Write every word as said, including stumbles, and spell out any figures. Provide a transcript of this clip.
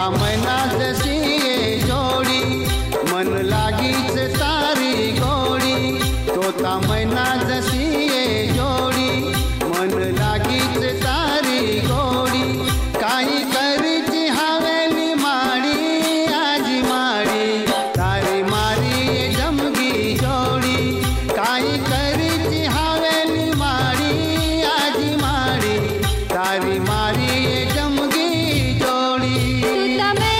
तोता मैना जशी ये जोड़ी, मन लागीच तारी गोडी। तोता मैना जशी ये जोडी, मन लागीच तारी गोडी। काही करीची हवेली माडी, आजी माडी तारी मारी ये जमगी जोडी। काही करीची हवेली माडी, आजी माडी तारी मारी ये जमगी जोडी।